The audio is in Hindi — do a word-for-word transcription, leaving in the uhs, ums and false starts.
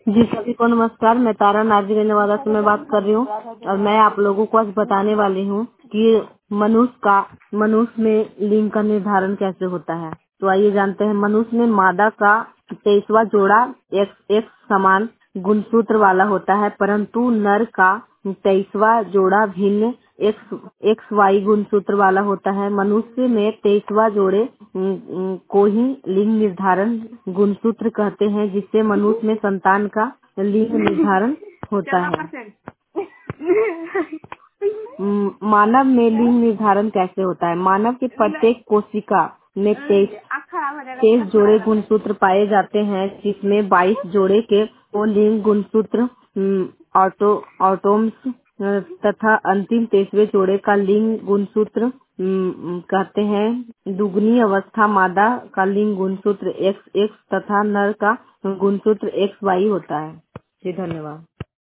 जी सभी को नमस्कार। मैं तारा नार्जी नवादा से मैं बात कर रही हूँ और मैं आप लोगों को आज बताने वाली हूँ कि मनुष्य का मनुष्य में लिंग का निर्धारण कैसे होता है। तो आइए जानते हैं। मनुष्य में मादा का तेईसवा जोड़ा एक्स एक्स समान गुणसूत्र वाला होता है, परंतु नर का तेईसवा जोड़ा भिन्न एक्स एक्स वाई गुणसूत्र वाला होता है। मनुष्य में तेईसवा जोड़े उम, उम, को ही लिंग निर्धारण गुणसूत्र कहते हैं, जिससे मनुष्य में संतान का लिंग निर्धारण होता है। उम, मानव में लिंग निर्धारण कैसे होता है। मानव के प्रत्येक कोशिका में तेईस तेईस जोड़े गुणसूत्र पाए जाते हैं, जिसमें बाईस जोड़े के वो लिंग गुणसूत्र उम, ऑटो ऑटोम्स अ, तथा अंतिम तेईसवें जोड़े का लिंग गुणसूत्र उम, कहते हैं। दुगनी अवस्था मादा का लिंग गुणसूत्र एक्स एक्स तथा नर का गुणसूत्र एक्स वाई होता है। जी धन्यवाद।